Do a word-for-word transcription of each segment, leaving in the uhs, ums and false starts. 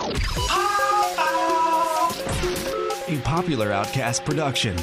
A Popular Outcast production.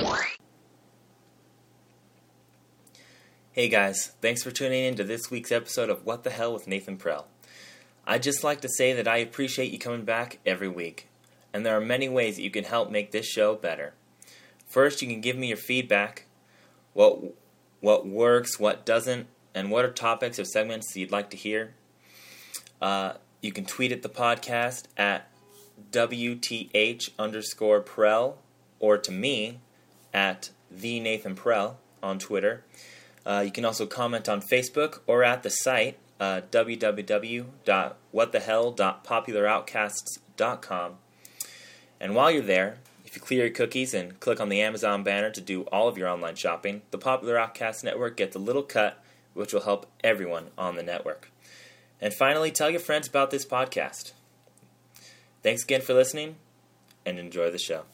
Hey guys, thanks for tuning in to this week's episode of What the Hell with Nathan Prell. I'd just like to say that I appreciate you coming back every week, and there are many ways that you can help make this show better. First, you can give me your feedback, what what works, what doesn't, and what are topics or segments you'd like to hear. Uh, you can tweet at the podcast at W T H underscore Prell, or to me at the Nathan Prell on Twitter. Uh, you can also comment on Facebook or at the site uh, w w w dot what the hell dot popular outcasts dot com. And while you're there, if you clear your cookies and click on the Amazon banner to do all of your online shopping, the Popular Outcast Network gets a little cut, which will help everyone on the network. And finally, tell your friends about this podcast. Thanks again for listening, and enjoy the show.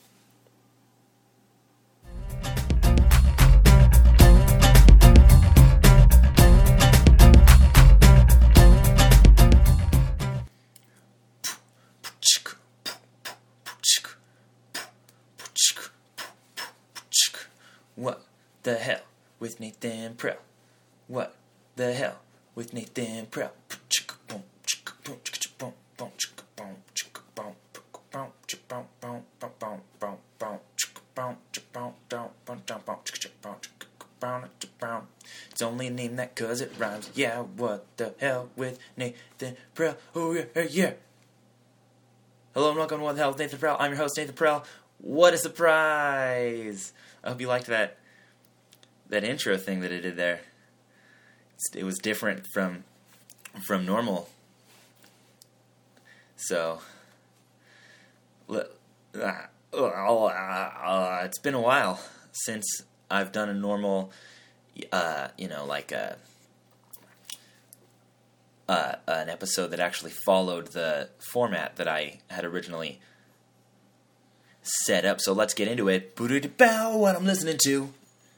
What the hell with Nathan Prell? What the hell with Nathan Prell? It's only a name that cause it rhymes. Yeah, what the hell with Nathan Prell? Oh yeah, yeah, yeah. Hello and welcome to What the Hell with Nathan Prell. I'm your host, Nathan Prell. What a surprise! I hope you liked that that intro thing that I did there. It was different from from normal. So, uh, uh, it's been a while since I've done a normal, uh, you know, like a, uh, an episode that actually followed the format that I had originally set up. So let's get into it. What I'm listening to.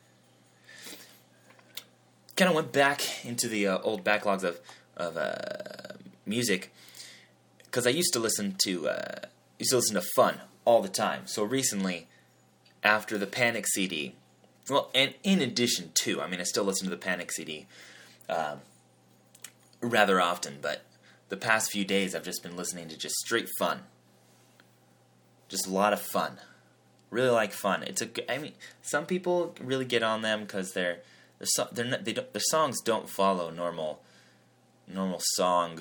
Kind of went back into the uh, old backlogs of of uh, music because I used to listen to uh, used to listen to Fun all the time. So recently, after the Panic C D, well, and in addition to, I mean, I still listen to the Panic C D uh, rather often, but the past few days I've just been listening to just straight Fun. Just a lot of fun. Really like Fun. It's a. I mean, some people really get on them because they're they're, so, they're not, they don't, their songs don't follow normal normal song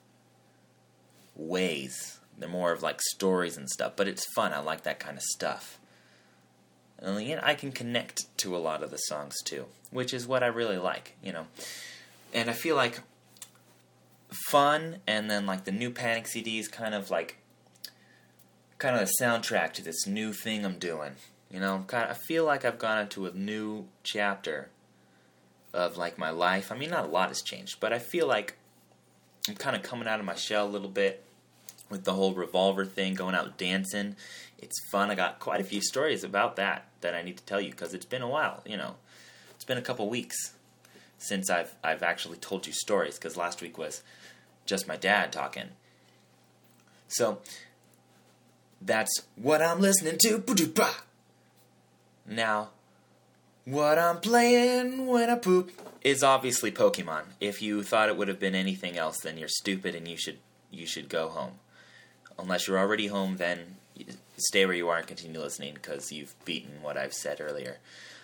ways. They're more of like stories and stuff. But it's fun. I like that kind of stuff. And again, I can connect to a lot of the songs too, which is what I really like. You know, and I feel like Fun and then like the new Panic C D is kind of like. Kind of the soundtrack to this new thing I'm doing, you know. Kind of, I feel like I've gone into a new chapter of like my life. I mean, not a lot has changed, but I feel like I'm kind of coming out of my shell a little bit with the whole Revolver thing, going out dancing. It's fun. I got quite a few stories about that that I need to tell you because it's been a while. You know, it's been a couple weeks since I've I've actually told you stories because last week was just my dad talking. So. That's what I'm listening to. Now, what I'm playing when I poop is obviously Pokemon. If you thought it would have been anything else, then you're stupid and you should you should go home. Unless you're already home, then stay where you are and continue listening because you've beaten what I've said earlier.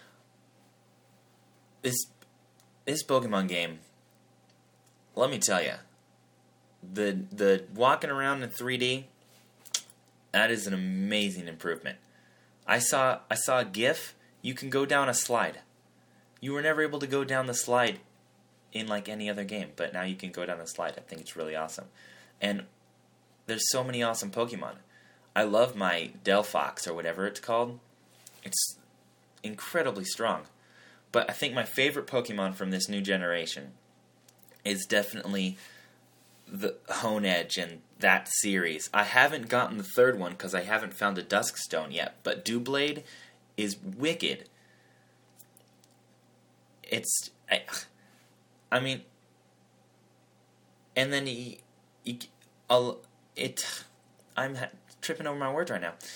This this Pokemon game, let me tell you, the the walking around in three D. That is an amazing improvement. I saw I saw a GIF. You can go down a slide. You were never able to go down the slide in like any other game, but now you can go down the slide. I think it's really awesome. And there's so many awesome Pokemon. I love my Delphox or whatever it's called. It's incredibly strong. But I think my favorite Pokemon from this new generation is definitely the Honedge and that series. I haven't gotten the third one because I haven't found a Dusk Stone yet, but Doublade is wicked. It's, I, I mean, and then he, he, I'll, it, I'm ha- tripping over my words right now.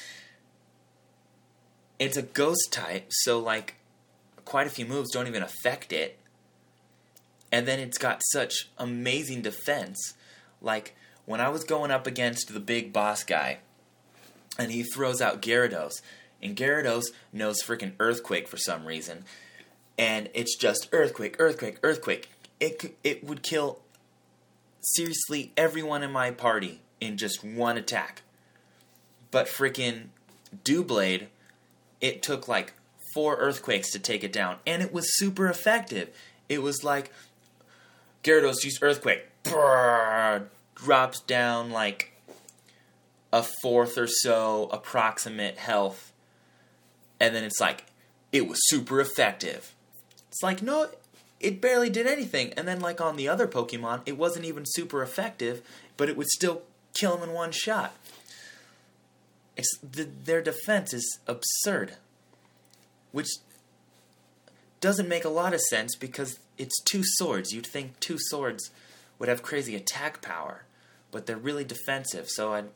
It's a ghost type, so, like, quite a few moves don't even affect it. And then it's got such amazing defense. Like, when I was going up against the big boss guy, and he throws out Gyarados, and Gyarados knows freaking Earthquake for some reason, and it's just Earthquake, Earthquake, Earthquake. It, it would kill, seriously, everyone in my party in just one attack. But freaking Doublade, it took like four Earthquakes to take it down, and it was super effective. It was like, Gyarados used Earthquake, brrr, drops down like a fourth or so approximate health, and then it's like, it was super effective. It's like, no, it barely did anything. And then like on the other Pokemon, it wasn't even super effective, but it would still kill him in one shot. It's the, their defense is absurd, which doesn't make a lot of sense because it's two swords. You'd think two swords would have crazy attack power, but they're really defensive. So I,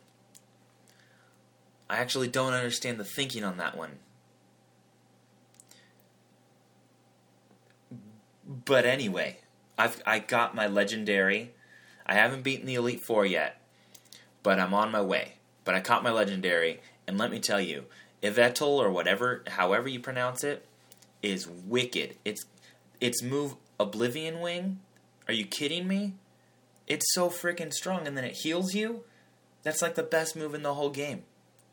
I actually don't understand the thinking on that one. But anyway, I've I got my legendary. I haven't beaten the Elite Four yet, but I'm on my way. But I caught my legendary, and let me tell you, Yveltal, or whatever, however you pronounce it, is wicked. Its its move, Oblivion Wing. Are you kidding me? It's so freaking strong, and then it heals you. That's like the best move in the whole game.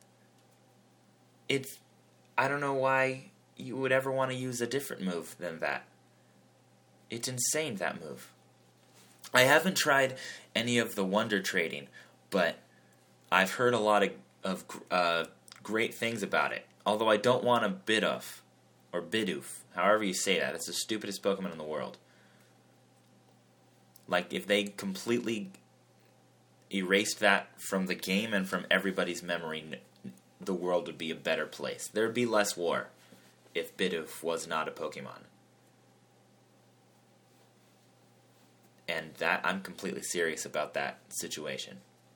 It's, I don't know why you would ever want to use a different move than that. It's insane, that move. I haven't tried any of the Wonder Trading, but I've heard a lot of, of uh, great things about it. Although I don't want a Bidoof, or Bidoof, however you say that. It's the stupidest Pokemon in the world. Like, if they completely erased that from the game and from everybody's memory, the world would be a better place. There would be less war if Bidoof was not a Pokemon. And that, I'm completely serious about that situation.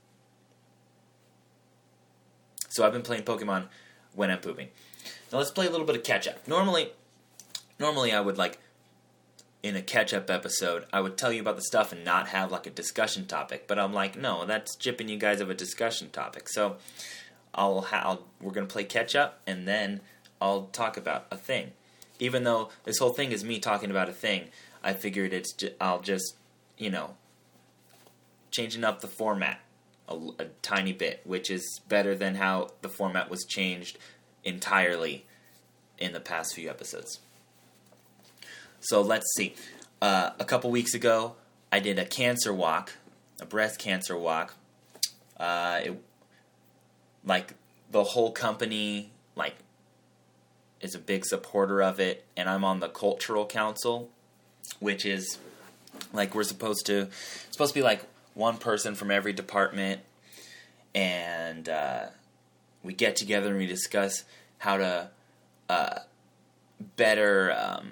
So I've been playing Pokemon when I'm pooping. Now let's play a little bit of catch-up. Normally, normally I would, like, in a catch-up episode, I would tell you about the stuff and not have, like, a discussion topic. But I'm like, no, that's gypping you guys of a discussion topic. So I'll, ha- I'll we're going to play catch-up, and then I'll talk about a thing. Even though this whole thing is me talking about a thing, I figured it's ju- I'll just, you know, changing up the format a, a tiny bit, which is better than how the format was changed entirely in the past few episodes. So let's see. Uh, a couple weeks ago, I did a cancer walk, a breast cancer walk. Uh, it, like, the whole company, like, is a big supporter of it, and I'm on the cultural council, which is, like, we're supposed to, it's supposed to be, like, one person from every department, and uh, we get together and we discuss how to uh, better, um,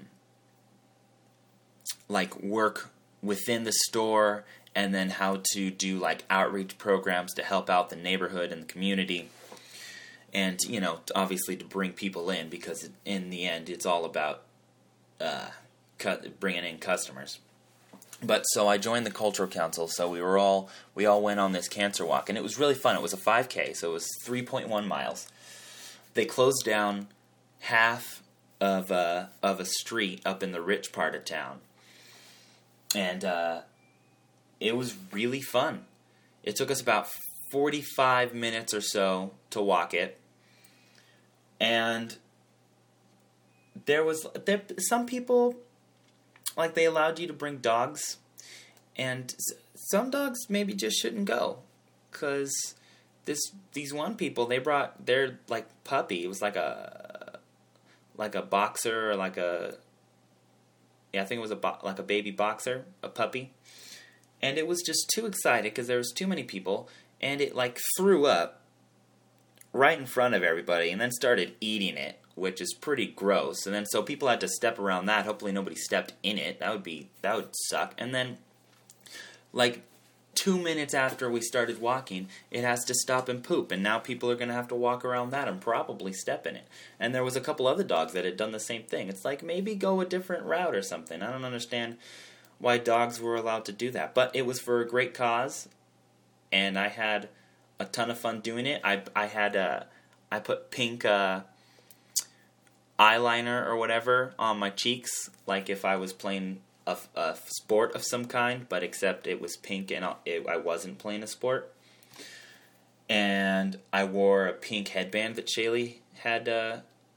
like, work within the store, and then how to do, like, outreach programs to help out the neighborhood and the community, and, you know, obviously to bring people in, because in the end, it's all about uh, cu- bringing in customers. But so I joined the cultural council, so we were all, we all went on this cancer walk, and it was really fun. It was a five K, so it was three point one miles. They closed down half of a, of a street up in the rich part of town, and uh, it was really fun. It took us about forty-five minutes or so to walk it, and there was, there, some people, like, they allowed you to bring dogs, and some dogs maybe just shouldn't go, because this these one people, they brought their, like, puppy. It was like a like a boxer, or like a, yeah, I think it was a bo- like a baby boxer, a puppy, and it was just too excited because there was too many people, and it, like, threw up right in front of everybody, and then started eating it, which is pretty gross. And then so people had to step around that. Hopefully nobody stepped in it. That would be, that would suck. And then, like, two minutes after we started walking, it has to stop and poop, and now people are going to have to walk around that and probably step in it. And there was a couple other dogs that had done the same thing. It's like, maybe go a different route or something. I don't understand why dogs were allowed to do that. But it was for a great cause, and I had a ton of fun doing it. I I had uh, I put pink uh, eyeliner or whatever on my cheeks, like if I was playing a, a sport of some kind, but except it was pink and it, I wasn't playing a sport. And I wore a pink headband that Shaylee had uh,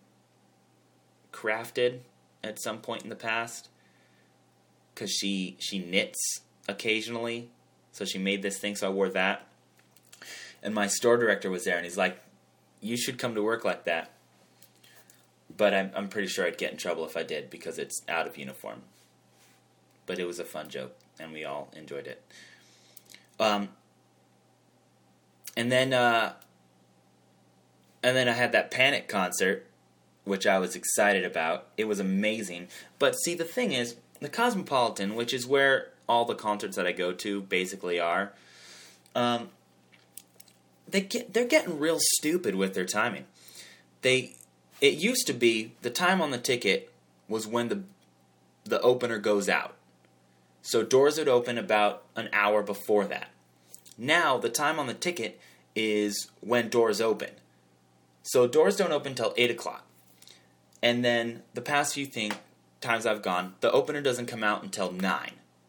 crafted at some point in the past, because she, she knits occasionally, so she made this thing, so I wore that. And my store director was there, and he's like, you should come to work like that. But I'm, I'm pretty sure I'd get in trouble if I did, because it's out of uniform. But it was a fun joke, and we all enjoyed it. Um, and then, uh, and then I had that Panic concert, which I was excited about. It was amazing. But see, the thing is, the Cosmopolitan, which is where all the concerts that I go to basically are, um, they get they're getting real stupid with their timing. They it used to be the time on the ticket was when the the opener goes out. So doors would open about an hour before that. Now the time on the ticket is when doors open. So doors don't open till eight o'clock. And then the past few thing, times I've gone, the opener doesn't come out until nine.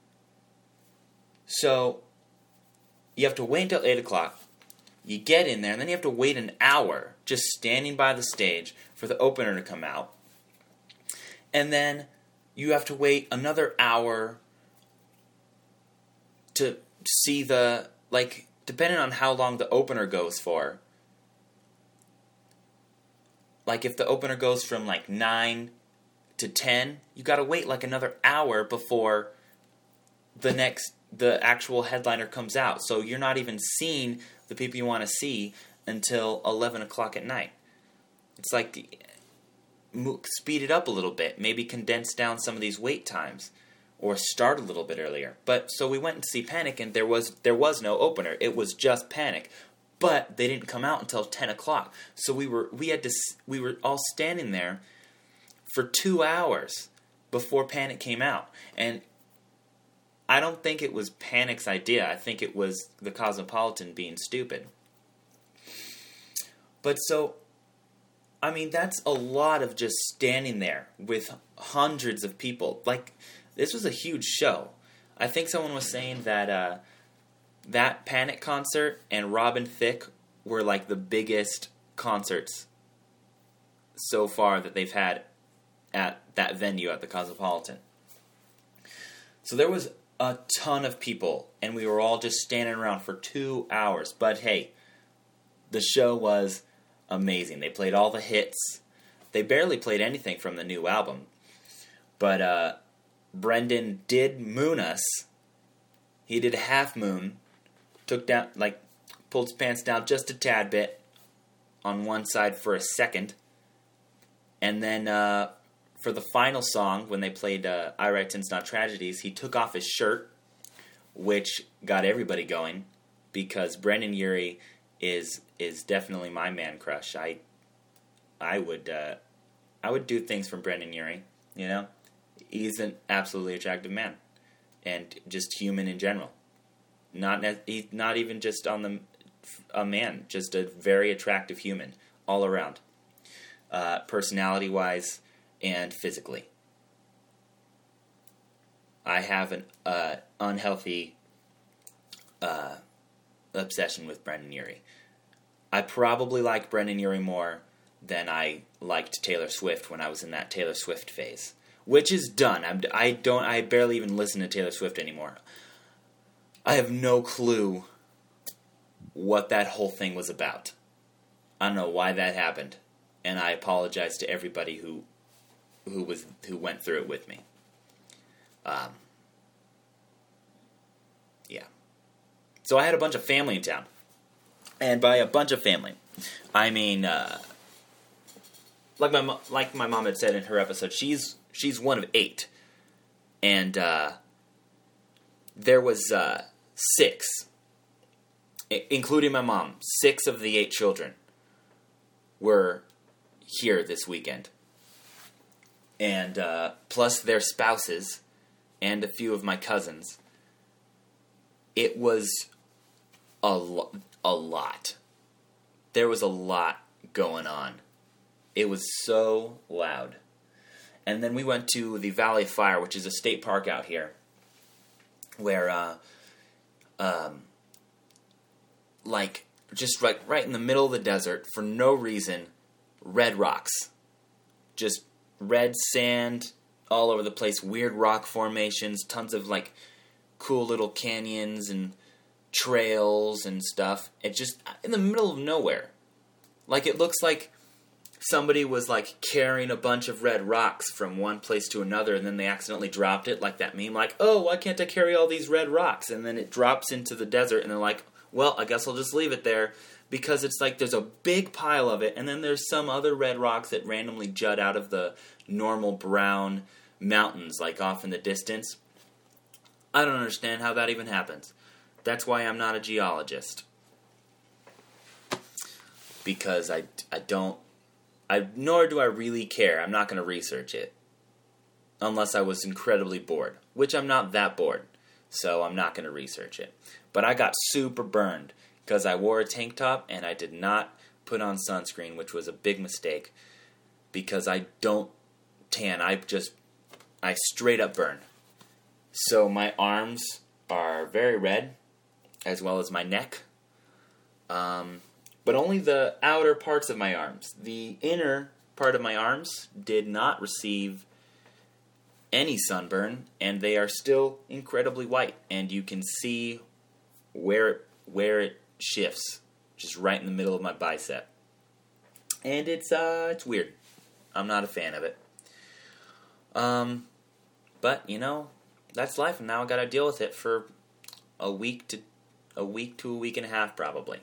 So you have to wait until eight o'clock. You get in there, and then you have to wait an hour just standing by the stage for the opener to come out. And then you have to wait another hour to see the, like, depending on how long the opener goes for. Like, if the opener goes from, like, nine to ten, you gotta wait, like, another hour before the next, the actual headliner comes out. So you're not even seeing the people you want to see until eleven o'clock at night. It's like, speed it up a little bit. Maybe condense down some of these wait times. Or start a little bit earlier. But, so we went to see Panic, and there was there was no opener. It was just Panic. But they didn't come out until ten o'clock. So we were we had to we were all standing there for two hours before Panic came out. And I don't think it was Panic's idea. I think it was the Cosmopolitan being stupid. But so, I mean, that's a lot of just standing there with hundreds of people. Like, this was a huge show. I think someone was saying that uh, that Panic concert and Robin Thicke were like the biggest concerts so far that they've had at that venue at the Cosmopolitan. So there was a ton of people, and we were all just standing around for two hours. But hey, the show was amazing. They played all the hits. They barely played anything from the new album. But uh, Brendan did moon us. He did a half moon. Took down, like, pulled his pants down just a tad bit on one side for a second. And then uh, for the final song, when they played uh, I Write Sins Not Tragedies, he took off his shirt, which got everybody going, because Brendan Urie is is definitely my man crush. I I would uh, I would do things for Brendan Urie, you know? He's an absolutely attractive man, and just human in general. Not ne- he's not even just on the a man, just a very attractive human all around, uh, personality-wise and physically. I have an uh, unhealthy uh, obsession with Brendan Urie. I probably like Brendan Urie more than I liked Taylor Swift when I was in that Taylor Swift phase, which is done. I'm, I don't. I barely even listen to Taylor Swift anymore. I have no clue what that whole thing was about. I don't know why that happened, and I apologize to everybody who who was who went through it with me. Um, yeah. So I had a bunch of family in town, and by a bunch of family, I mean uh, like my mo- like my mom had said in her episode, she's she's one of eight, and uh, there was uh, six, I- including my mom, six of the eight children were here this weekend. And uh, plus their spouses and a few of my cousins. It was a, lo- a lot. There was a lot going on. It was so loud. And then we went to the Valley Fire, which is a state park out here, where, uh, um, like, just right, right in the middle of the desert, for no reason, red rocks. Just red sand all over the place, weird rock formations, tons of, like, cool little canyons and trails and stuff. It just, in the middle of nowhere. Like, it looks like somebody was, like, carrying a bunch of red rocks from one place to another, and then they accidentally dropped it, like that meme, like, oh, why can't I carry all these red rocks? And then it drops into the desert, and they're like, well, I guess I'll just leave it there, because it's like there's a big pile of it, and then there's some other red rocks that randomly jut out of the normal brown mountains, like off in the distance. I don't understand how that even happens. That's why I'm not a geologist. Because I, I don't, I nor do I really care. I'm not going to research it. Unless I was incredibly bored. Which I'm not that bored. So I'm not going to research it. But I got super burned. Because I wore a tank top and I did not put on sunscreen. Which was a big mistake. Because I don't tan. I just, I straight up burn. So my arms are very red. As well as my neck. Um... But only the outer parts of my arms. The inner part of my arms did not receive any sunburn, and they are still incredibly white. And you can see where it, where it shifts, just right in the middle of my bicep. And it's uh, it's weird. I'm not a fan of it. Um, but you know, that's life, and now I got to deal with it for a week to a week to a week and a half, probably.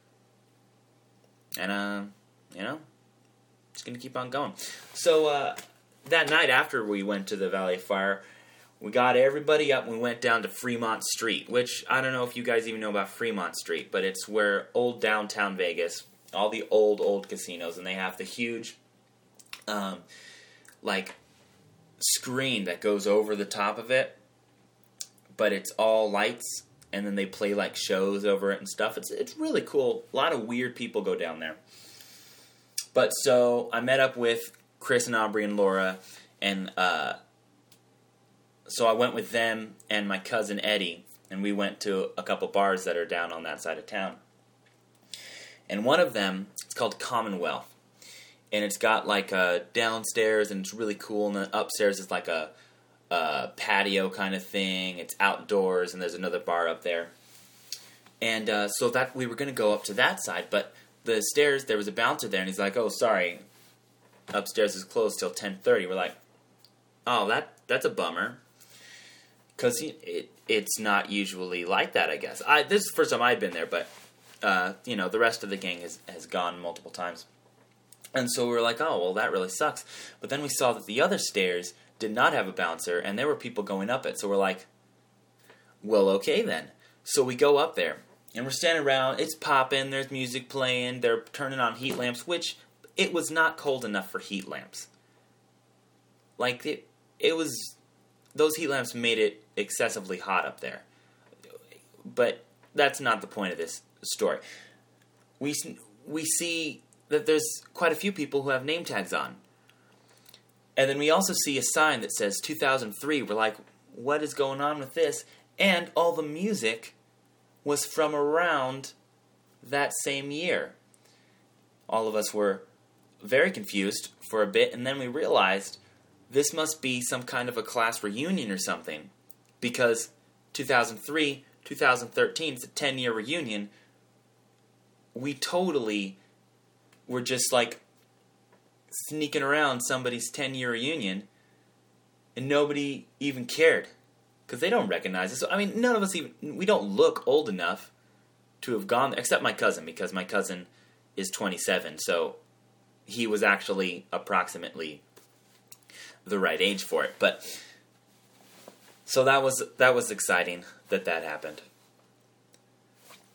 And, uh, you know, just going to keep on going. So, uh, that night after we went to the Valley Fire, we got everybody up and we went down to Fremont Street, which I don't know if you guys even know about Fremont Street, but it's where old downtown Vegas, all the old, old casinos, and they have the huge, um, like, screen that goes over the top of it, but it's all lights. And then they play, like, shows over it and stuff. It's it's really cool. A lot of weird people go down there. But so I met up with Chris and Aubrey and Laura. And uh, so I went with them and my cousin Eddie. And we went to a couple bars that are down on that side of town. And one of them, it's called Commonwealth. And it's got, like, a downstairs and it's really cool. And then upstairs is like a... Uh, patio kind of thing. It's outdoors, and there's another bar up there. And uh, so that we were going to go up to that side, but the stairs, there was a bouncer there, and he's like, "Oh, sorry, upstairs is closed till ten thirty." We're like, "Oh, that that's a bummer," because it it's not usually like that. I guess I this is the first time I've been there, but uh, you know, the rest of the gang has has gone multiple times, and so we were like, "Oh, well, that really sucks." But then we saw that the other stairs did not have a bouncer, and there were people going up it. So we're like, well, okay then. So we go up there, and we're standing around. It's popping. There's music playing. They're turning on heat lamps, which it was not cold enough for heat lamps. Like, it, it was, those heat lamps made it excessively hot up there. But that's not the point of this story. We, we see that there's quite a few people who have name tags on. And then we also see a sign that says two thousand three. We're like, what is going on with this? And all the music was from around that same year. All of us were very confused for a bit, and then we realized this must be some kind of a class reunion or something. Because two thousand three, two thousand thirteen, it's a ten-year reunion. We totally were just like sneaking around somebody's ten-year reunion, and nobody even cared, because they don't recognize us. I mean, none of us even, we don't look old enough to have gone there, except my cousin, because my cousin is twenty-seven, so he was actually approximately the right age for it. But so that was that was exciting that that happened.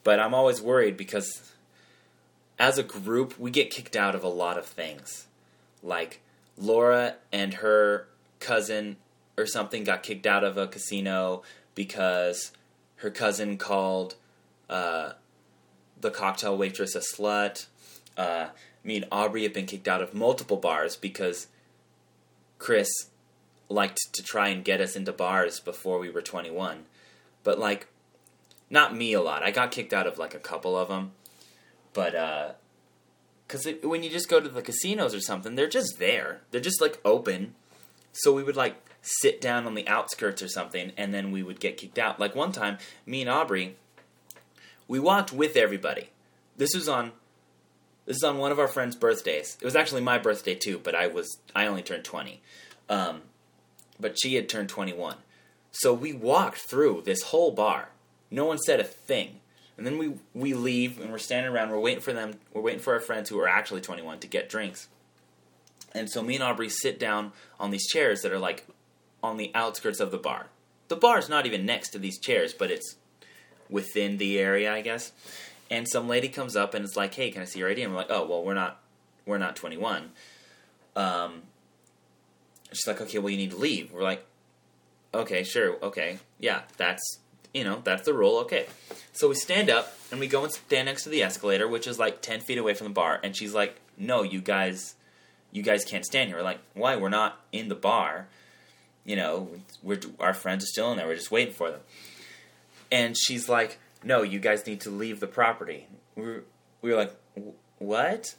But I'm always worried because as a group, we get kicked out of a lot of things. Like, Laura and her cousin or something got kicked out of a casino because her cousin called uh, the cocktail waitress a slut. Uh, me and Aubrey have been kicked out of multiple bars because Chris liked to try and get us into bars before we were twenty-one. But, like, not me a lot. I got kicked out of, like, a couple of them. But, uh... because when you just go to the casinos or something, they're just there. They're just, like, open. So we would, like, sit down on the outskirts or something, and then we would get kicked out. Like, one time, me and Aubrey, we walked with everybody. This was on... This is on one of our friends' birthdays. It was actually my birthday, too, but I was... I only turned twenty. Um... But she had turned twenty-one. So we walked through this whole bar. No one said a thing. And then we, we leave, and we're standing around. We're waiting for them. We're waiting for our friends who are actually twenty-one to get drinks. And so me and Aubrey sit down on these chairs that are, like, on the outskirts of the bar. The bar's not even next to these chairs, but it's within the area, I guess. And some lady comes up and is like, hey, can I see your I D? And we're like, oh, well, we're not, we're not twenty-one. Um... She's like, okay, well, you need to leave. We're like, okay, sure, okay. Yeah, that's, you know, that's the rule, okay. So we stand up, and we go and stand next to the escalator, which is like ten feet away from the bar. And she's like, no, you guys, you guys can't stand here. We're like, why? We're not in the bar. You know, we're, our friends are still in there. We're just waiting for them. And she's like, no, you guys need to leave the property. We were, we were like, what?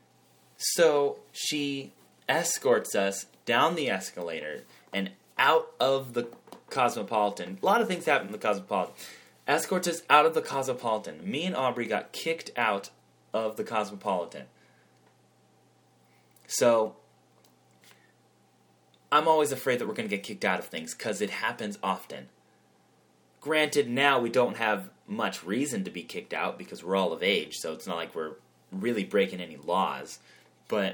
So she escorts us down the escalator and out of the Cosmopolitan. A lot of things happen in the Cosmopolitan. Escorts us out of the Cosmopolitan. Me and Aubrey got kicked out of the Cosmopolitan. So, I'm always afraid that we're going to get kicked out of things because it happens often. Granted, now we don't have much reason to be kicked out because we're all of age, so it's not like we're really breaking any laws. But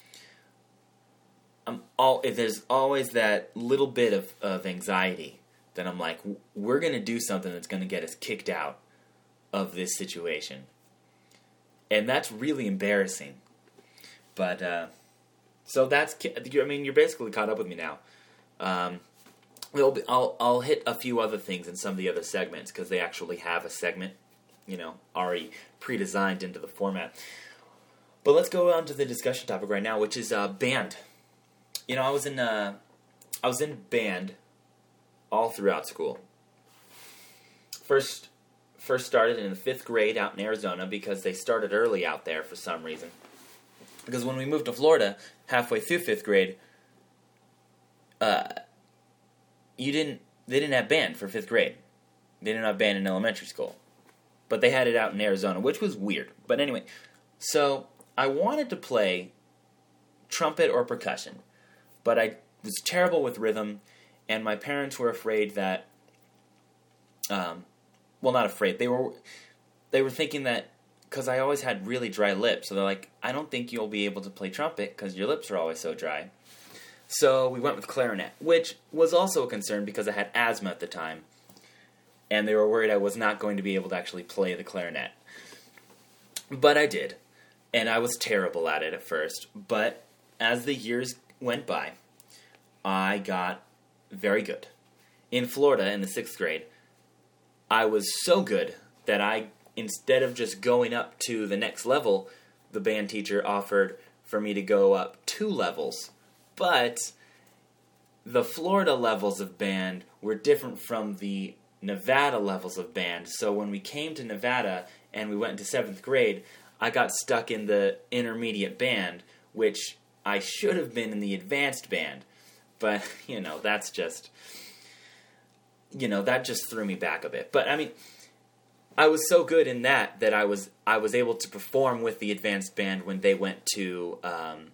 I'm all, there's always that little bit of, of anxiety that I'm like, we're going to do something that's going to get us kicked out of this situation. And that's really embarrassing. But, uh, so that's, I mean, you're basically caught up with me now. Um, we'll, I'll, I'll hit a few other things in some of the other segments because they actually have a segment, you know, already pre-designed into the format. But let's go on to the discussion topic right now, which is uh, band. You know, I was in uh, I was in band all throughout school. First, first started in the fifth grade out in Arizona because they started early out there for some reason. Because when we moved to Florida, halfway through fifth grade, uh, you didn't they didn't have band for fifth grade. They didn't have band in elementary school, but they had it out in Arizona, which was weird. But anyway, so I wanted to play trumpet or percussion. But I was terrible with rhythm, and my parents were afraid that, um, well, not afraid. They were, they were thinking that, because I always had really dry lips, so they're like, I don't think you'll be able to play trumpet because your lips are always so dry. So we went with clarinet, which was also a concern because I had asthma at the time, and they were worried I was not going to be able to actually play the clarinet. But I did, and I was terrible at it at first, but as the years went by, I got very good. In Florida, in the sixth grade, I was so good that I, instead of just going up to the next level, the band teacher offered for me to go up two levels. But the Florida levels of band were different from the Nevada levels of band. So when we came to Nevada and we went into seventh grade, I got stuck in the intermediate band, which I should have been in the advanced band, but, you know, that's just, you know, that just threw me back a bit. But, I mean, I was so good in that that I was I was able to perform with the advanced band when they went to um,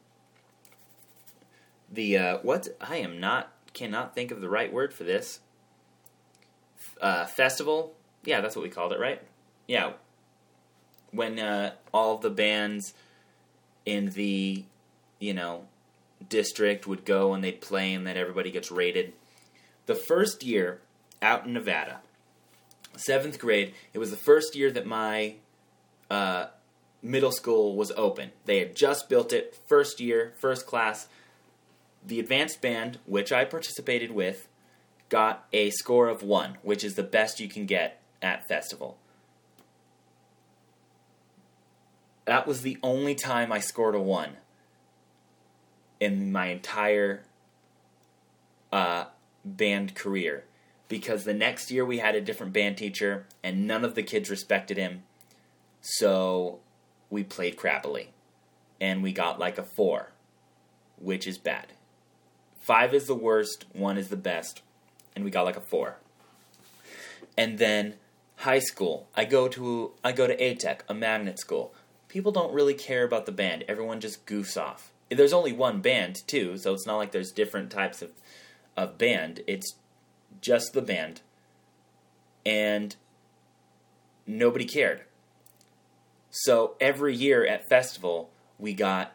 the, uh, what? I am not, cannot think of the right word for this. Uh, festival? Yeah, that's what we called it, right? Yeah. When uh, all the bands in the, you know, district would go and they'd play and then everybody gets rated. The first year out in Nevada, seventh grade, it was the first year that my uh, middle school was open. They had just built it, first year, first class. The advanced band, which I participated with, got a score of one, which is the best you can get at festival. That was the only time I scored a one in my entire uh, band career. Because the next year we had a different band teacher, and none of the kids respected him. So we played crappily. And we got like a four, which is bad. Five is the worst, one is the best, and we got like a four. And then high school, I go to I go to A T E C, a magnet school. People don't really care about the band. Everyone just goofs off. There's only one band, too, so it's not like there's different types of, of band. It's just the band. And nobody cared. So every year at festival, we got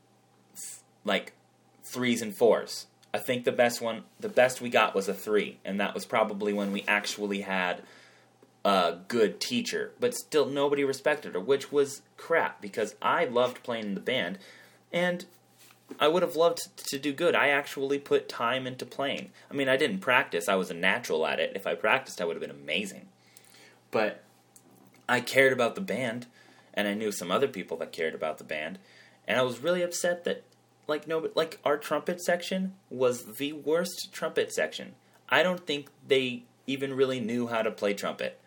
like threes and fours. I think the best one, the best we got was a three, and that was probably when we actually had a good teacher. But still, nobody respected her, which was crap, because I loved playing in the band, and I would have loved to do good. I actually put time into playing. I mean, I didn't practice. I was a natural at it. If I practiced, I would have been amazing. But I cared about the band, and I knew some other people that cared about the band, and I was really upset that Like no, like our trumpet section was the worst trumpet section. I don't think they even really knew how to play trumpet.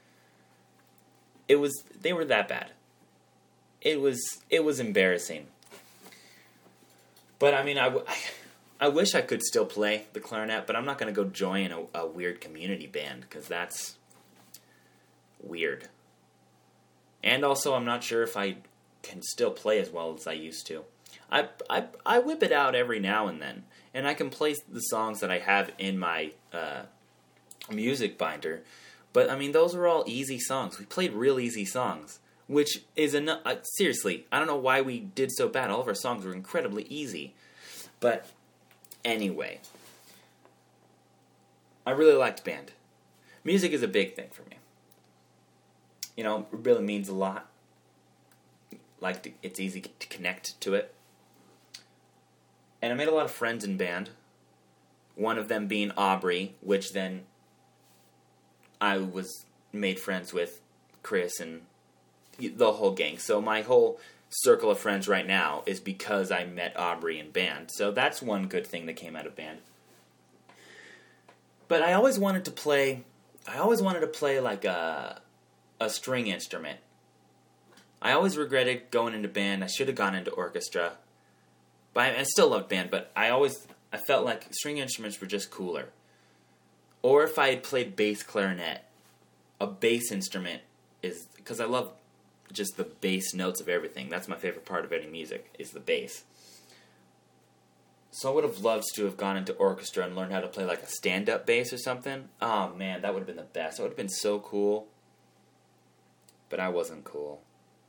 It was they were that bad. It was it was embarrassing. But I mean, I, w- I wish I could still play the clarinet, but I'm not going to go join a, a weird community band because that's weird. And also, I'm not sure if I can still play as well as I used to. I, I, I whip it out every now and then, and I can play the songs that I have in my uh, music binder, but I mean, those are all easy songs. We played real easy songs, which is enough. Uh, seriously, I don't know why we did so bad. All of our songs were incredibly easy, but anyway, I really liked band. Music is a big thing for me. You know, it really means a lot. Like, to, it's easy to connect to it. And I made a lot of friends in band. One of them being Aubrey, which then I was made friends with Chris and the whole gang. So my whole circle of friends right now is because I met Aubrey in band. So that's one good thing that came out of band. But I always wanted to play, I always wanted to play like a, a string instrument. I always regretted going into band. I should have gone into orchestra. But I, I still loved band, but I always, I felt like string instruments were just cooler. Or if I had played bass clarinet, a bass instrument is, because I love just the bass notes of everything. That's my favorite part of any music, is the bass. So I would have loved to have gone into orchestra and learned how to play like a stand-up bass or something. Oh man, that would have been the best. That would have been so cool. But I wasn't cool.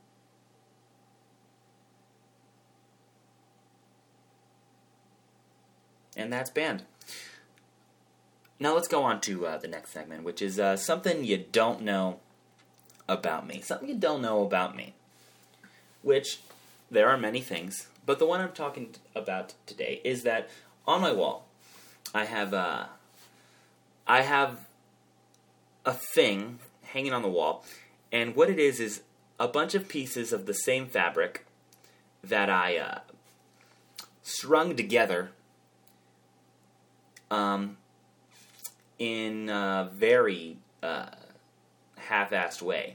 And that's band. Now let's go on to uh, the next segment, which is uh, something you don't know about me. Something you don't know about me. Which, there are many things, but the one I'm talking about today is that on my wall, I have uh, I have a thing hanging on the wall, and what it is is a bunch of pieces of the same fabric that I uh, strung together Um, in a very uh, half-assed way.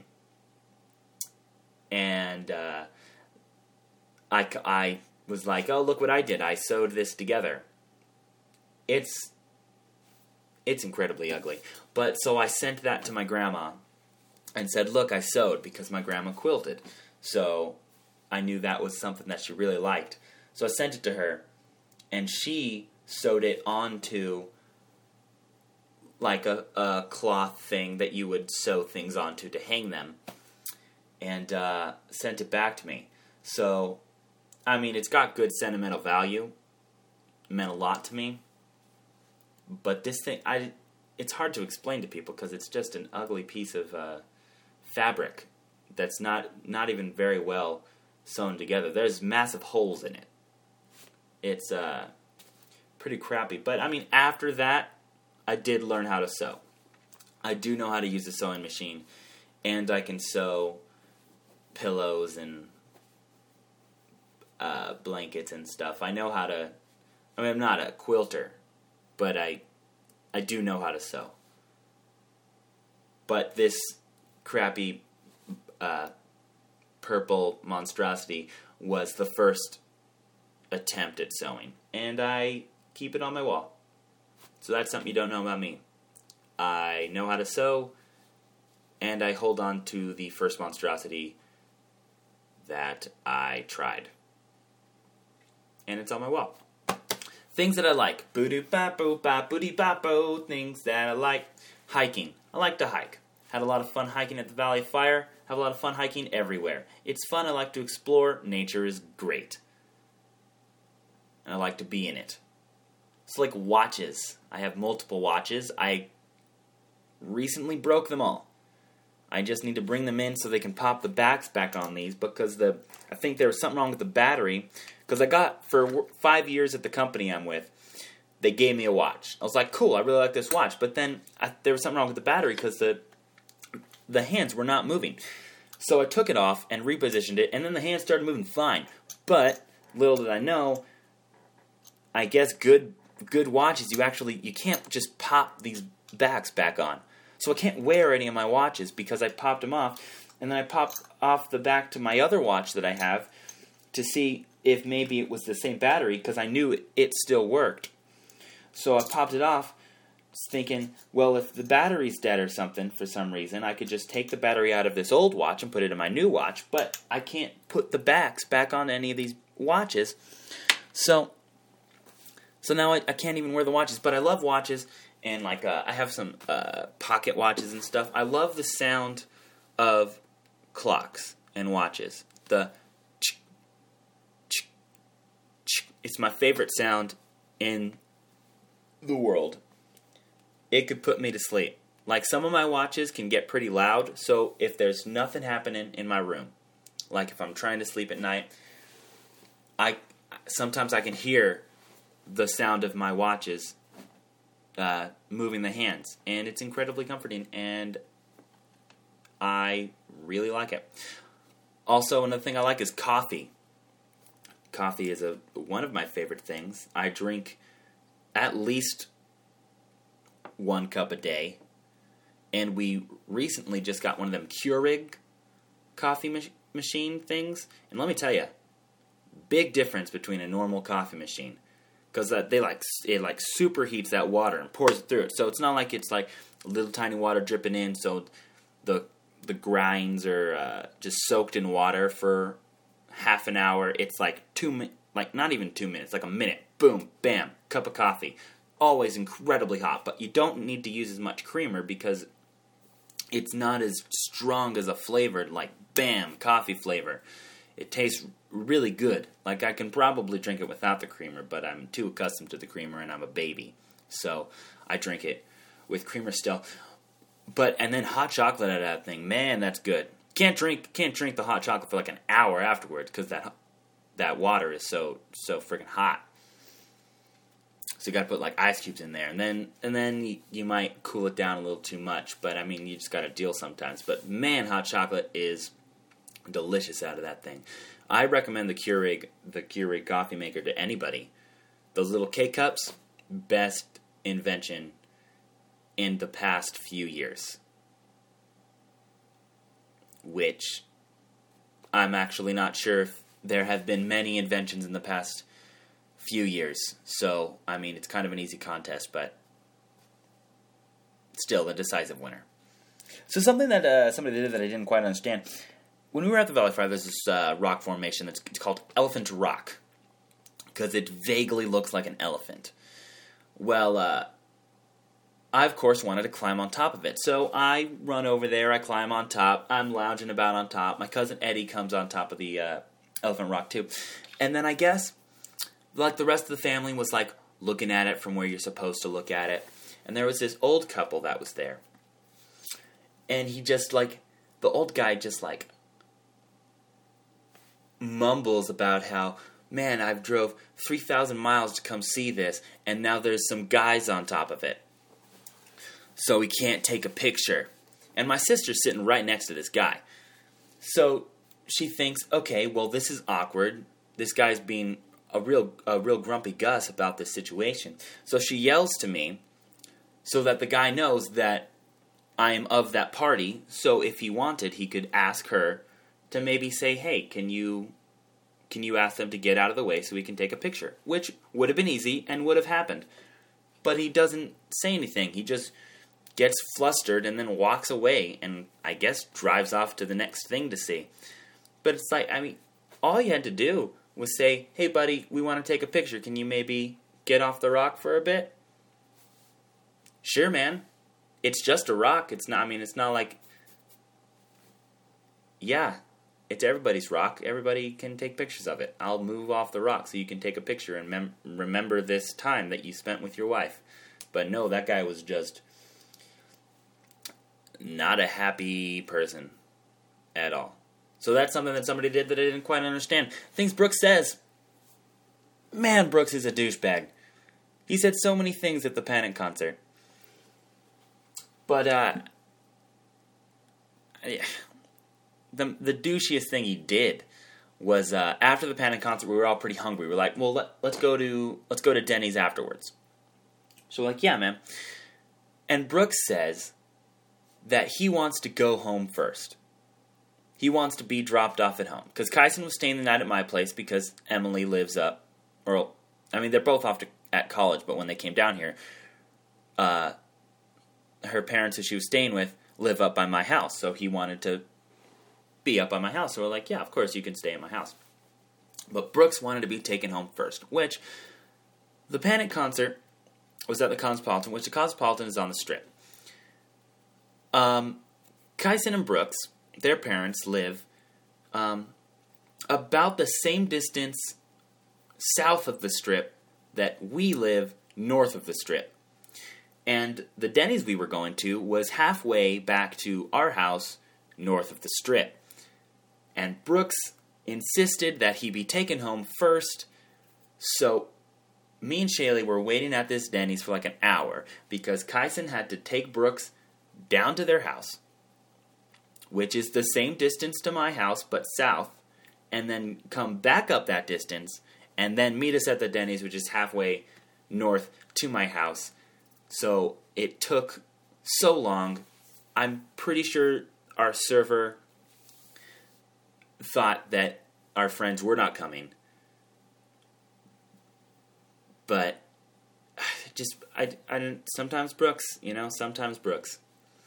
And uh, I, I was like, oh, look what I did. I sewed this together. It's, it's incredibly ugly. But so I sent that to my grandma and said, look, I sewed, because my grandma quilted. So I knew that was something that she really liked. So I sent it to her, and she sewed it onto like a, a cloth thing that you would sew things onto to hang them, and uh, sent it back to me. So, I mean, it's got good sentimental value. It meant a lot to me. But this thing, I, it's hard to explain to people because it's just an ugly piece of uh, fabric that's not not even very well sewn together. There's massive holes in it. It's uh, pretty crappy. But, I mean, after that, I did learn how to sew. I do know how to use a sewing machine, and I can sew pillows and uh, blankets and stuff. I know how to... I mean, I'm not a quilter, but I I do know how to sew. But this crappy uh, purple monstrosity was the first attempt at sewing, and I keep it on my wall. So that's something you don't know about me. I know how to sew, and I hold on to the first monstrosity that I tried. And it's on my wall. Things that I like. Boo-doo-ba-boo-ba, booty-ba-boo. Things that I like. Hiking. I like to hike. Had a lot of fun hiking at the Valley of Fire. Have a lot of fun hiking everywhere. It's fun. I like to explore. Nature is great. And I like to be in it. It's like watches. I have multiple watches. I recently broke them all. I just need to bring them in so they can pop the backs back on these because the I think there was something wrong with the battery. Because I got, for five years at the company I'm with, they gave me a watch. I was like, cool, I really like this watch. But then I, there was something wrong with the battery because the the hands were not moving. So I took it off and repositioned it, and then the hands started moving fine. But little did I know, I guess good good watches, you actually, you can't just pop these backs back on. So I can't wear any of my watches because I popped them off. And then I popped off the back to my other watch that I have to see if maybe it was the same battery, because I knew it, it still worked. So I popped it off, thinking, well, if the battery's dead or something for some reason, I could just take the battery out of this old watch and put it in my new watch, but I can't put the backs back on any of these watches. So so now I, I can't even wear the watches, but I love watches, and like uh, I have some uh, pocket watches and stuff. I love the sound of clocks and watches. The It's my favorite sound in the world. It could put me to sleep. Like, some of my watches can get pretty loud, so if there's nothing happening in my room, like if I'm trying to sleep at night, I sometimes I can hear the sound of my watches uh, moving the hands, and it's incredibly comforting, and I really like it. Also, another thing I like is coffee. Coffee is a one of my favorite things. I drink at least one cup a day. And we recently just got one of them Keurig coffee mach- machine things. And let me tell you, big difference between a normal coffee machine. Because uh, they like it like superheats that water and pours it through it. So it's not like it's like a little tiny water dripping in. So the the grinds are uh, just soaked in water for half an hour. It's like two minutes, like not even two minutes, like a minute. Boom, bam, cup of coffee. Always incredibly hot, but you don't need to use as much creamer because it's not as strong as a flavored, like, bam, coffee flavor. It tastes really good. Like, I can probably drink it without the creamer, but I'm too accustomed to the creamer and I'm a baby. So I drink it with creamer still. But, and then hot chocolate out of that thing, man, that's good. Can't drink can't drink the hot chocolate for like an hour afterwards because that that water is so so freaking hot. So you got to put like ice cubes in there, and then and then you, you might cool it down a little too much. But I mean, you just got to deal sometimes. But man, hot chocolate is delicious out of that thing. I recommend the Keurig the Keurig coffee maker to anybody. Those little K cups, best invention in the past few years. Which I'm actually not sure if there have been many inventions in the past few years. So, I mean, it's kind of an easy contest, but still the decisive winner. So something that uh, somebody did that I didn't quite understand. When we were at the Valley Fire, there's this uh, rock formation that's called Elephant Rock. Because it vaguely looks like an elephant. Well, uh... I, of course, wanted to climb on top of it. So I run over there, I climb on top, I'm lounging about on top. My cousin Eddie comes on top of the uh, Elephant Rock, too. And then I guess, like the rest of the family was, like, looking at it from where you're supposed to look at it. and there was this old couple that was there. And he just, like, the old guy just, like, mumbles about how, man, I've drove three thousand miles to come see this, and now there's some guys on top of it. So we can't take a picture. And my sister's sitting right next to this guy. So she thinks, okay, well, this is awkward. This guy's being a real a real grumpy Gus about this situation. So she yells to me so that the guy knows that I am of that party. So if he wanted, he could ask her to maybe say, hey, can you can you ask them to get out of the way so we can take a picture? Which would have been easy and would have happened. But he doesn't say anything. He just gets flustered and then walks away and I guess drives off to the next thing to see. But it's like, I mean, all he had to do was say, hey, buddy, we want to take a picture. Can you maybe get off the rock for a bit? Sure, man. It's just a rock. It's not, I mean, it's not like, yeah, it's everybody's rock. Everybody can take pictures of it. I'll move off the rock so you can take a picture and mem- remember this time that you spent with your wife. But no, that guy was just not a happy person at all. So that's something that somebody did that I didn't quite understand. Things Brooks says. Man, Brooks is a douchebag. He said so many things at the Panic concert. But, uh... the the douchiest thing he did was, uh, after the Panic concert, we were all pretty hungry. We were like, well, let, let's go to let's go to Denny's afterwards. So we're like, yeah, man. And Brooks says that he wants to go home first. He wants to be dropped off at home. Because Kyson was staying the night at my place because Emily lives up. Or, I mean, they're both off to, at college, but when they came down here, uh, her parents who she was staying with live up by my house. So he wanted to be up by my house. So we're like, yeah, of course you can stay in my house. But Brooks wanted to be taken home first. Which, the Panic concert was at the Cosmopolitan, which the Cosmopolitan is on the Strip. Um, Kyson and Brooks, their parents, live um, about the same distance south of the Strip that we live north of the Strip. And the Denny's we were going to was halfway back to our house north of the Strip. And Brooks insisted that he be taken home first, so me and Shaylee were waiting at this Denny's for like an hour because Kyson had to take Brooks down to their house, which is the same distance to my house, but south, and then come back up that distance, and then meet us at the Denny's, which is halfway north to my house. So it took so long. I'm pretty sure our server thought that our friends were not coming. But just, I, I didn't, sometimes Brooks, you know, sometimes Brooks.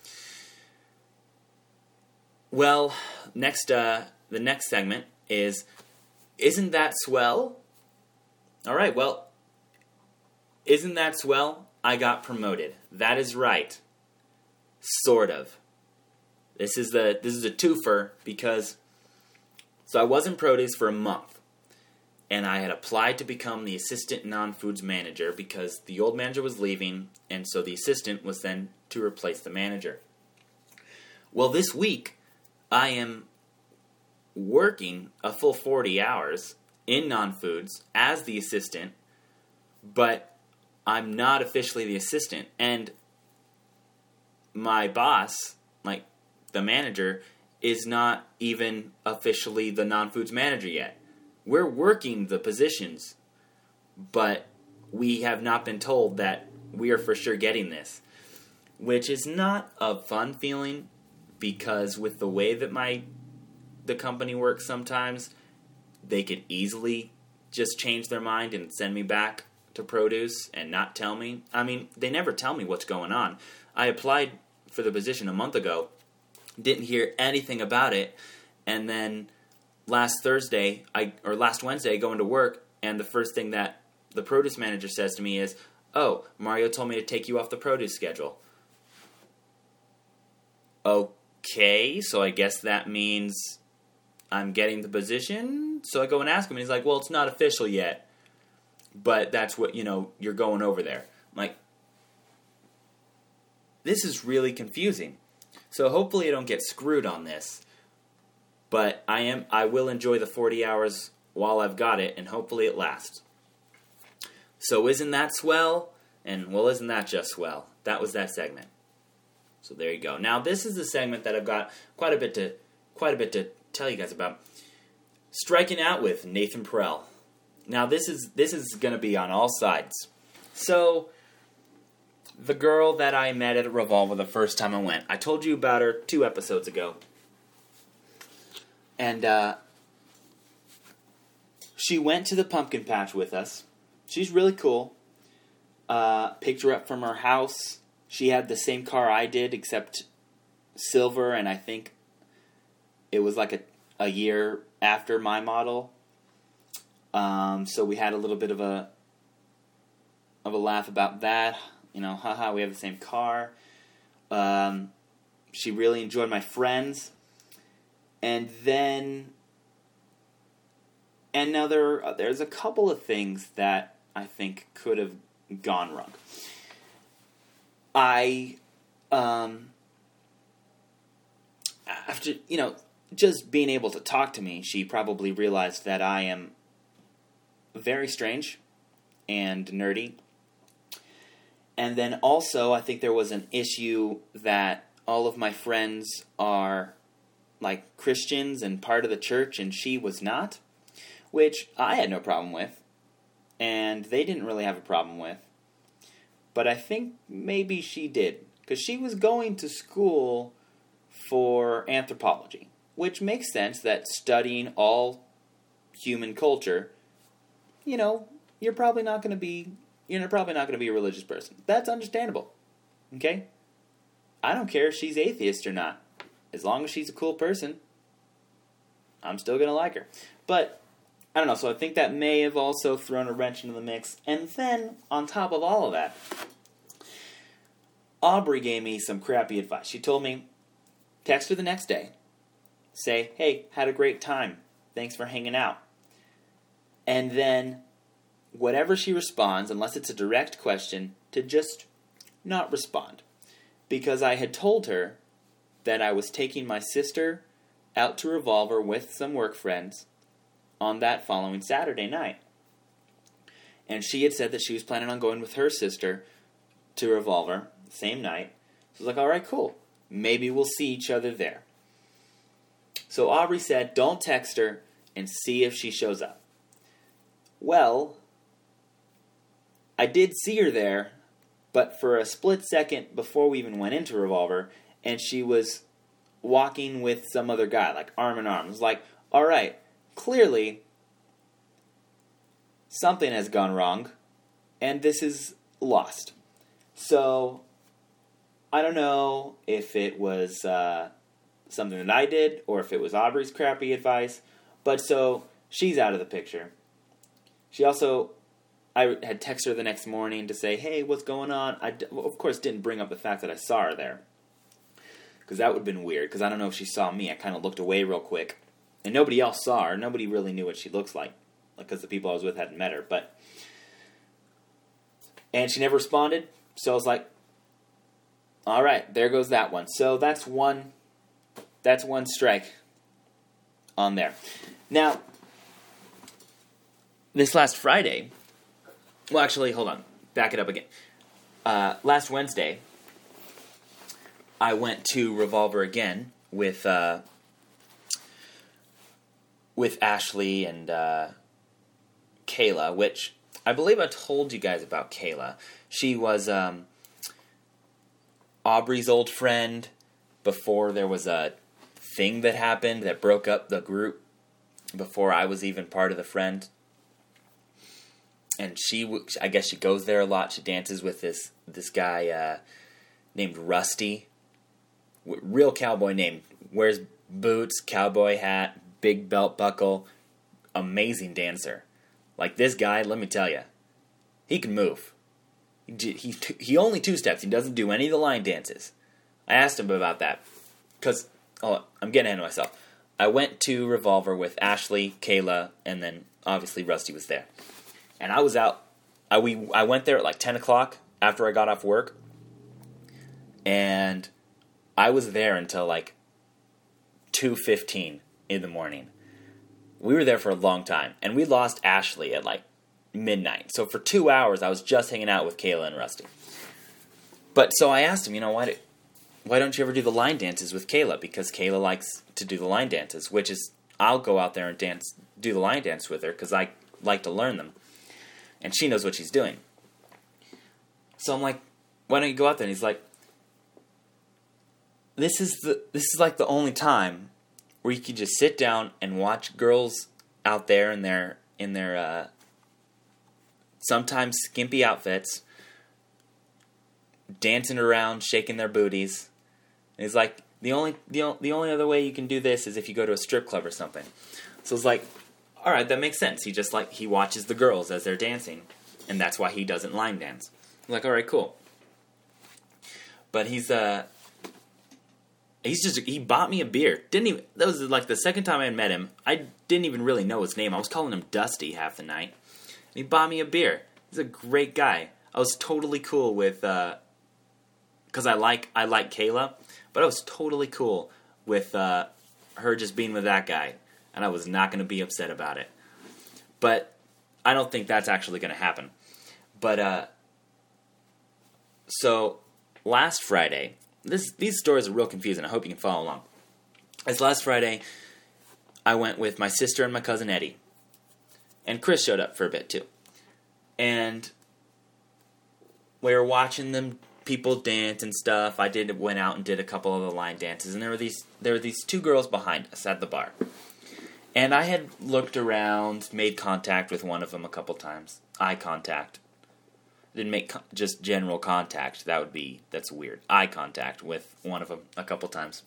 Well, next, uh, the next segment is, Isn't That Swell? All right, well, Isn't That Swell? I got promoted. That is right. Sort of. This is the this is a twofer because, so I was in produce for a month, and I had applied to become the assistant non-foods manager because the old manager was leaving, and so the assistant was then to replace the manager. Well, this week, I am working a full forty hours in non-foods as the assistant, but I'm not officially the assistant. And my boss, like the manager, is not even officially the non-foods manager yet. We're working the positions, but we have not been told that we are for sure getting this, which is not a fun feeling because with the way that my the company works sometimes, they could easily just change their mind and send me back to produce and not tell me. I mean, they never tell me what's going on. I applied for the position a month ago, didn't hear anything about it, and then last Thursday, I or last Wednesday, I go into work, and the first thing that the produce manager says to me is, oh, Mario told me to take you off the produce schedule. Okay, so I guess that means I'm getting the position? So I go and ask him, and he's like, well, it's not official yet, but that's what, you know, you're going over there. I'm like, this is really confusing. So hopefully I don't get screwed on this. But I am I will enjoy the forty hours while I've got it, and hopefully it lasts. So isn't that swell? And well, isn't that just swell? That was that segment. So there you go. Now this is the segment that I've got quite a bit to quite a bit to tell you guys about. Striking out with Nathan Perel. Now this is this is going to be on all sides. So the girl that I met at Revolver the first time I went, I told you about her two episodes ago. And uh, she went to the pumpkin patch with us. She's really cool. Uh, picked her up from her house. She had the same car I did, except silver, and I think it was like a, a year after my model. Um, so we had a little bit of a of a laugh about that. You know, haha, we have the same car. Um, she really enjoyed my friends. And then, and now there, there's a couple of things that I think could have gone wrong. I, um, after, you know, just being able to talk to me, she probably realized that I am very strange and nerdy. And then also, I think there was an issue that all of my friends are like Christians and part of the church, and she was not, which I had no problem with, and they didn't really have a problem with. But I think maybe she did, because she was going to school for anthropology, which makes sense that studying all human culture, you know, you're probably not going to be, you're probably not going to be a religious person. That's understandable, okay? I don't care if she's atheist or not. As long as she's a cool person, I'm still going to like her. But, I don't know, so I think that may have also thrown a wrench into the mix. And then, on top of all of that, Aubrey gave me some crappy advice. She told me, text her the next day. Say, hey, had a great time. Thanks for hanging out. And then, whatever she responds, unless it's a direct question, to just not respond. Because I had told her that I was taking my sister out to Revolver with some work friends on that following Saturday night. And she had said that she was planning on going with her sister to Revolver the same night. So I was like, alright, cool. Maybe we'll see each other there. So Aubrey said, don't text her and see if she shows up. Well, I did see her there, but for a split second before we even went into Revolver, and she was walking with some other guy, like arm in arm. It was like, all right, clearly something has gone wrong, and this is lost. So, I don't know if it was uh, something that I did, or if it was Aubrey's crappy advice, but so, she's out of the picture. She also, I had texted her the next morning to say, hey, what's going on? I, of course, didn't bring up the fact that I saw her there. Because that would have been weird, because I don't know if she saw me. I kind of looked away real quick. And nobody else saw her. Nobody really knew what she looks like. Because the people I was with hadn't met her. But And she never responded. So I was like, all right, there goes that one. So that's one, that's one strike on there. Now, this last Friday, well, actually, hold on. Back it up again. Uh, last Wednesday, I went to Revolver again with uh, with Ashley and uh, Kayla, which I believe I told you guys about Kayla. She was um, Aubrey's old friend before there was a thing that happened that broke up the group, before I was even part of the friend. And she, I guess she goes there a lot. She dances with this this guy uh, named Rusty. Real cowboy name. Wears boots, cowboy hat, big belt buckle. Amazing dancer. Like this guy, let me tell you, he can move. He, he, he only two-steps. He doesn't do any of the line dances. I asked him about that. Because, oh, I'm getting ahead of myself. I went to Revolver with Ashley, Kayla, and then obviously Rusty was there. And I was out. I we I went there at like ten o'clock after I got off work. And I was there until like two fifteen in the morning. We were there for a long time, and we lost Ashley at like midnight. So for two hours, I was just hanging out with Kayla and Rusty. But so I asked him, you know, why do, why don't you ever do the line dances with Kayla? Because Kayla likes to do the line dances, which is, I'll go out there and dance, do the line dance with her, because I like to learn them. And she knows what she's doing. So I'm like, why don't you go out there? And he's like, this is the this is like the only time where you can just sit down and watch girls out there in their in their uh, sometimes skimpy outfits, dancing around, shaking their booties. And he's like, the only the, o- the only other way you can do this is if you go to a strip club or something. So it's like, all right, that makes sense. He just like he watches the girls as they're dancing, and that's why he doesn't line dance. I'm like, all right, cool. But he's uh. He's just, he bought me a beer. Didn't even, that was like the second time I had met him. I didn't even really know his name. I was calling him Dusty half the night. And he bought me a beer. He's a great guy. I was totally cool with, uh, cause I like, I like Kayla, but I was totally cool with, uh, her just being with that guy. And I was not gonna be upset about it. But I don't think that's actually gonna happen. But, uh, so last Friday, This these stories are real confusing. I hope you can follow along. As last Friday, I went with my sister and my cousin Eddie. And Chris showed up for a bit too. And we were watching them people dance and stuff. I did went out and did a couple of the line dances, and there were these there were these two girls behind us at the bar. And I had looked around, made contact with one of them a couple times. Eye contact. Didn't make co- just general contact. That would be, that's weird. Eye contact with one of them a couple times.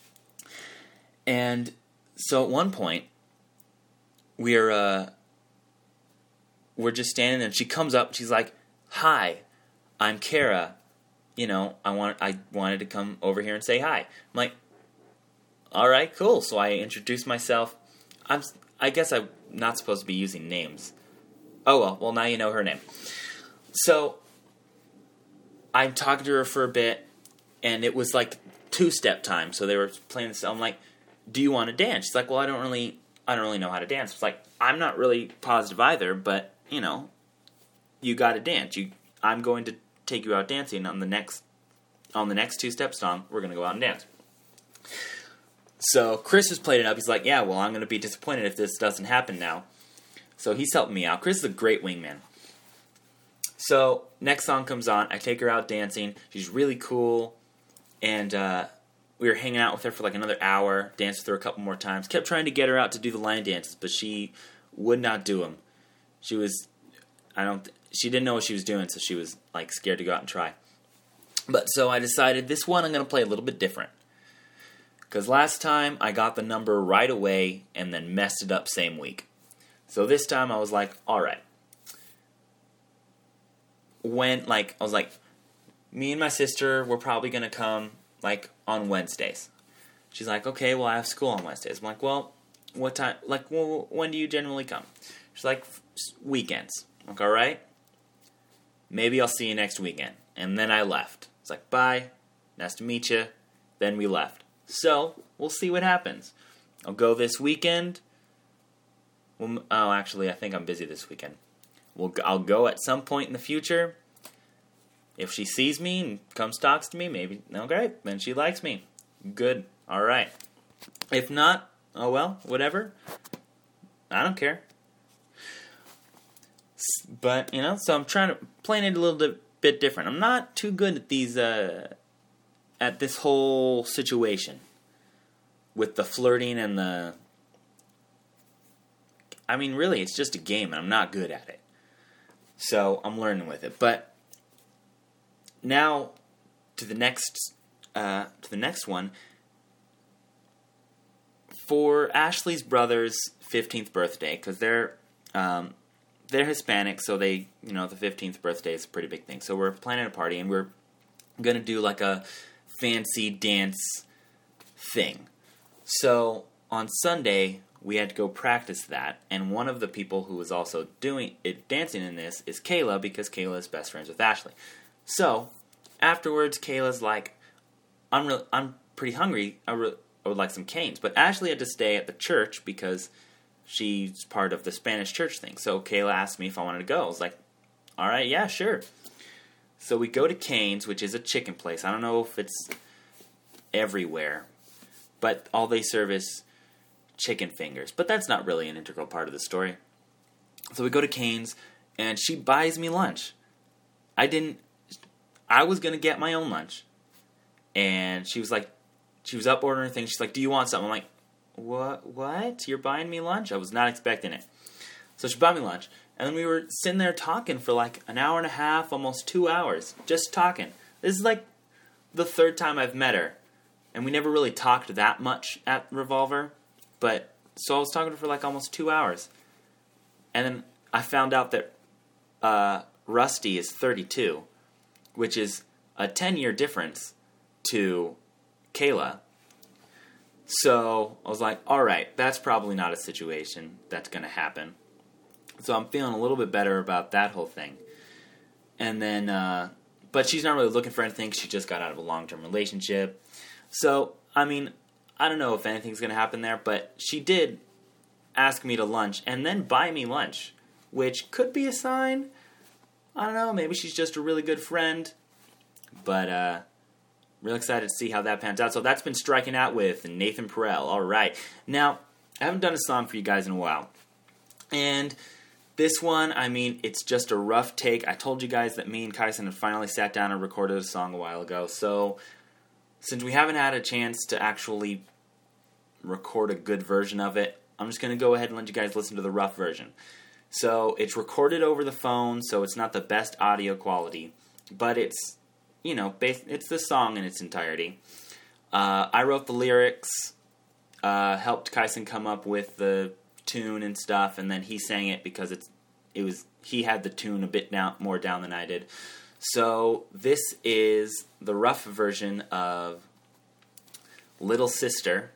And so at one point, we're, uh, we're just standing there, and she comes up, and she's like, hi, I'm Kara. You know, I want, I wanted to come over here and say hi. I'm like, all right, cool. So I introduced myself. I'm, I guess I'm not supposed to be using names. Oh, well, well, now you know her name. So, I'm talking to her for a bit, and it was like two-step time, so they were playing this. I'm like, do you want to dance? She's like, well, I don't really, I don't really know how to dance. It's like, I'm not really positive either, but, you know, you got to dance. You, I'm going to take you out dancing on the next, on the next two-step song. We're going to go out and dance. So, Chris has played it up. He's like, yeah, well, I'm going to be disappointed if this doesn't happen now. So, he's helping me out. Chris is a great wingman. So, next song comes on, I take her out dancing, she's really cool, and uh, we were hanging out with her for like another hour, danced with her a couple more times, kept trying to get her out to do the line dances, but she would not do them. She was, I don't, she didn't know what she was doing, so she was like scared to go out and try. But so I decided this one I'm going to play a little bit different. Because last time I got the number right away and then messed it up same week. So this time I was like, alright. When, like, I was like, me and my sister, we're probably going to come, like, on Wednesdays. She's like, okay, well, I have school on Wednesdays. I'm like, well, what time, like, well, when do you generally come? She's like, weekends. I'm like, all right, maybe I'll see you next weekend. And then I left. It's like, bye, nice to meet you. Then we left. So, we'll see what happens. I'll go this weekend. Well, oh, actually, I think I'm busy this weekend. We'll, I'll go at some point in the future. If she sees me and comes talks to me, maybe, okay, then she likes me. Good. All right. If not, oh well, whatever. I don't care. But, you know, so I'm trying to, playing it a little bit, bit different. I'm not too good at these, uh, at this whole situation. With the flirting and the, I mean, really, it's just a game, and I'm not good at it. So, I'm learning with it. But, now, to the next, uh, to the next one. For Ashley's brother's fifteenth birthday, because they're, um, they're Hispanic, so they, you know, the fifteenth birthday is a pretty big thing. So, we're planning a party, and we're going to do, like, a fancy dance thing. So, on Sunday, we had to go practice that, and one of the people who was also doing it, dancing in this, is Kayla, because Kayla is best friends with Ashley. So, afterwards, Kayla's like, I'm re- I'm pretty hungry. I, re- I would like some Cane's. But Ashley had to stay at the church because she's part of the Spanish church thing. So Kayla asked me if I wanted to go. I was like, all right, yeah, sure. So we go to Cane's, which is a chicken place. I don't know if it's everywhere, but all they serve is chicken fingers. But that's not really an integral part of the story. So we go to Cane's, and she buys me lunch. I didn't... I was going to get my own lunch. And she was like... She was up ordering things. She's like, do you want something? I'm like, what? What? You're buying me lunch? I was not expecting it. So she bought me lunch. And then we were sitting there talking for like an hour and a half, almost two hours. Just talking. This is like the third time I've met her. And we never really talked that much at Revolver. But, so I was talking to her for like almost two hours. And then I found out that uh, Rusty is thirty-two, which is a ten-year difference to Kayla. So I was like, all right, that's probably not a situation that's going to happen. So I'm feeling a little bit better about that whole thing. And then, uh, but she's not really looking for anything. She just got out of a long-term relationship. So, I mean, I don't know if anything's going to happen there, but she did ask me to lunch and then buy me lunch, which could be a sign. I don't know, maybe she's just a really good friend. But, uh, real excited to see how that pans out. So that's been Striking Out with Nathan Perel. All right. Now, I haven't done a song for you guys in a while. And this one, I mean, it's just a rough take. I told you guys that me and Kyson had finally sat down and recorded a song a while ago. So, since we haven't had a chance to actually record a good version of it, I'm just going to go ahead and let you guys listen to the rough version. So, it's recorded over the phone, so it's not the best audio quality. But it's, you know, it's the song in its entirety. Uh, I wrote the lyrics, uh, helped Kyson come up with the tune and stuff, and then he sang it because it's it was he had the tune a bit down more down than I did. So this is the rough version of Little Sister,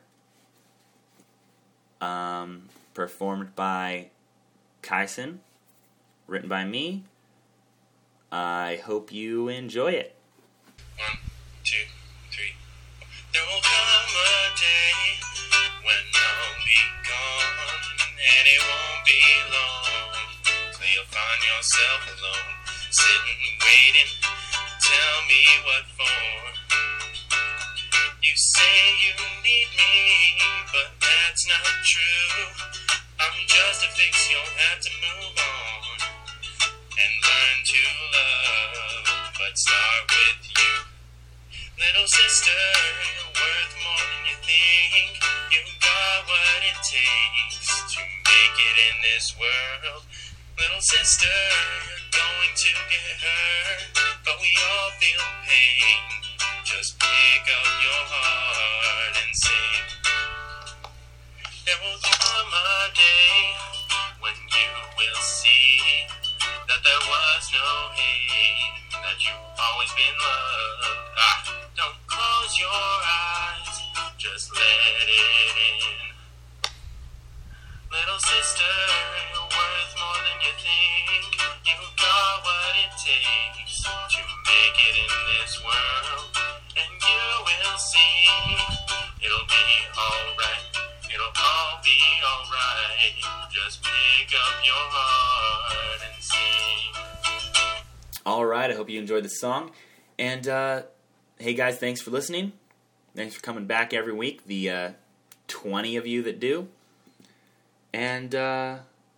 um, performed by Kyson, written by me. I hope you enjoy it. One, two, three. There will come a day when I'll be gone, and it won't be long till you'll find yourself alone, sitting, waiting. Tell me what for. You say you need me, but that's not true. I'm just a fix, you'll have to move on and learn to love, but start with you. Little sister, you're worth more than you think. You got what it takes to make it in this world. Little sister, you're going to get hurt, but we all feel pain. Just pick up your heart and sing. There will come a day when you will see that there was no hate, that you've always been loved. Ah, don't close your eyes, just let it in. Little sister, you're worth more than you think. You got what it takes to make it in this world, and you will see it'll be alright. It'll all be alright. Just pick up your heart and sing. Alright, I hope you enjoyed the song. And, uh, hey guys, thanks for listening. Thanks for coming back every week, the uh, twenty of you that do. And, uh,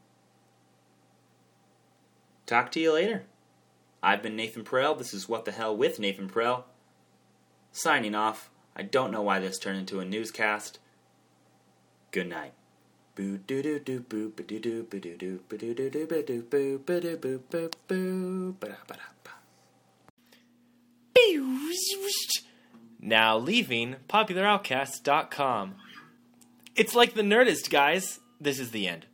talk to you later. I've been Nathan Perel. This is What the Hell with Nathan Perel. Signing off. I don't know why this turned into a newscast. Good night. Boo doo doo doo boo ba doo doo ba doo doo ba doo doo doo ba doo boo ba doo boo boo boo ba da ba da ba. Now leaving popular outcast dot com. It's like the Nerdist, guys. This is the end.